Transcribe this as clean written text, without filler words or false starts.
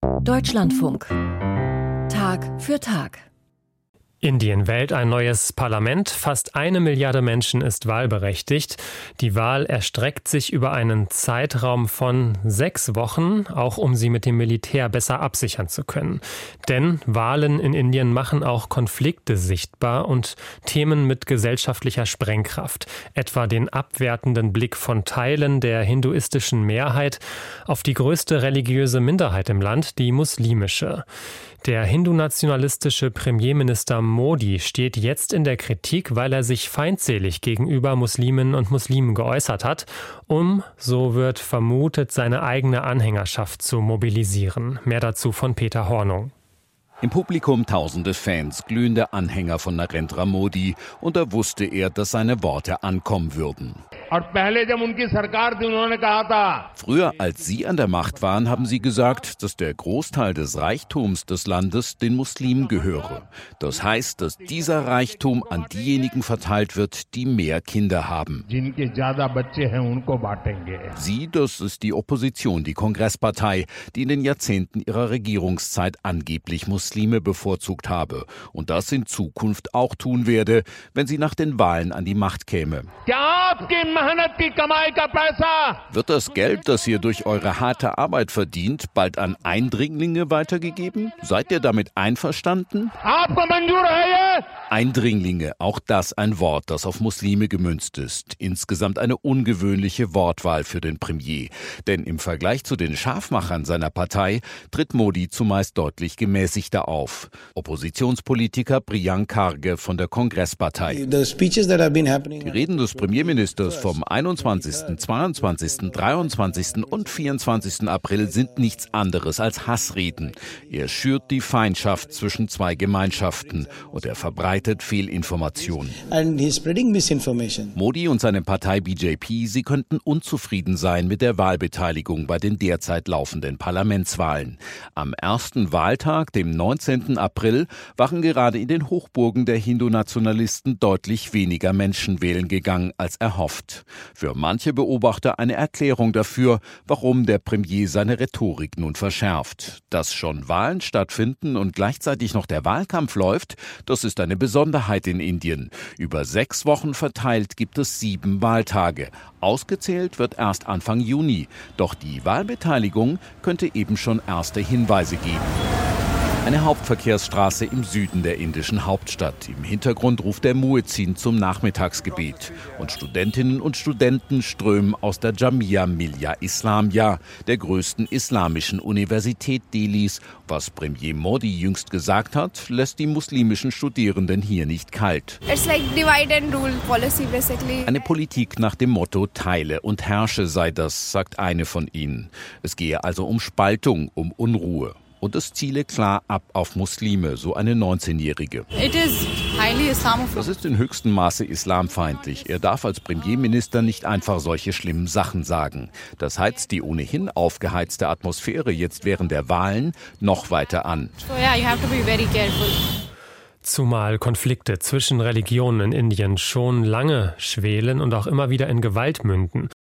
Deutschlandfunk. Tag für Tag. Indien wählt ein neues Parlament. Fast 1 Milliarde Menschen ist wahlberechtigt. Die Wahl erstreckt sich über einen Zeitraum von 6 Wochen, auch um sie mit dem Militär besser absichern zu können. Denn Wahlen in Indien machen auch Konflikte sichtbar und Themen mit gesellschaftlicher Sprengkraft. Etwa den abwertenden Blick von Teilen der hinduistischen Mehrheit auf die größte religiöse Minderheit im Land, die muslimische. Der hindu-nationalistische Premierminister Modi steht jetzt in der Kritik, weil er sich feindselig gegenüber Musliminnen und Muslimen geäußert hat, um, so wird vermutet, seine eigene Anhängerschaft zu mobilisieren. Mehr dazu von Peter Hornung. Im Publikum tausende Fans, glühende Anhänger von Narendra Modi, und da wusste er, dass seine Worte ankommen würden. Früher, als sie an der Macht waren, haben sie gesagt, dass der Großteil des Reichtums des Landes den Muslimen gehöre. Das heißt, dass dieser Reichtum an diejenigen verteilt wird, die mehr Kinder haben. Sie, das ist die Opposition, die Kongresspartei, die in den Jahrzehnten ihrer Regierungszeit angeblich Muslime bevorzugt habe und das in Zukunft auch tun werde, wenn sie nach den Wahlen an die Macht käme. Wird das Geld, das ihr durch eure harte Arbeit verdient, bald an Eindringlinge weitergegeben? Seid ihr damit einverstanden? Eindringlinge, auch das ein Wort, das auf Muslime gemünzt ist. Insgesamt eine ungewöhnliche Wortwahl für den Premier. Denn im Vergleich zu den Scharfmachern seiner Partei tritt Modi zumeist deutlich gemäßigter auf. Oppositionspolitiker Priyank Kharge von der Kongresspartei. Die Reden des Premierministers vom 21., 22., 23. und 24. April sind nichts anderes als Hassreden. Er schürt die Feindschaft zwischen zwei Gemeinschaften und er verbreitet Fehlinformationen. Modi und seine Partei BJP, sie könnten unzufrieden sein mit der Wahlbeteiligung bei den derzeit laufenden Parlamentswahlen. Am ersten Wahltag, dem 19. April, waren gerade in den Hochburgen der Hindu-Nationalisten deutlich weniger Menschen wählen gegangen als erhofft. Für manche Beobachter eine Erklärung dafür, warum der Premier seine Rhetorik nun verschärft. Dass schon Wahlen stattfinden und gleichzeitig noch der Wahlkampf läuft, das ist eine Besonderheit in Indien. Über 6 Wochen verteilt gibt es 7 Wahltage. Ausgezählt wird erst Anfang Juni. Doch die Wahlbeteiligung könnte eben schon erste Hinweise geben. Eine Hauptverkehrsstraße im Süden der indischen Hauptstadt. Im Hintergrund ruft der Muezzin zum Nachmittagsgebet. Und Studentinnen und Studenten strömen aus der Jamia Millia Islamia, der größten islamischen Universität Delhis. Was Premier Modi jüngst gesagt hat, lässt die muslimischen Studierenden hier nicht kalt. It's like divide and rule policy basically. Eine Politik nach dem Motto Teile und herrsche sei das, sagt eine von ihnen. Es gehe also um Spaltung, um Unruhe. Und es ziele klar ab auf Muslime, so eine 19-Jährige. Das ist in höchstem Maße islamfeindlich. Er darf als Premierminister nicht einfach solche schlimmen Sachen sagen. Das heizt die ohnehin aufgeheizte Atmosphäre jetzt während der Wahlen noch weiter an. Zumal Konflikte zwischen Religionen in Indien schon lange schwelen und auch immer wieder in Gewalt münden.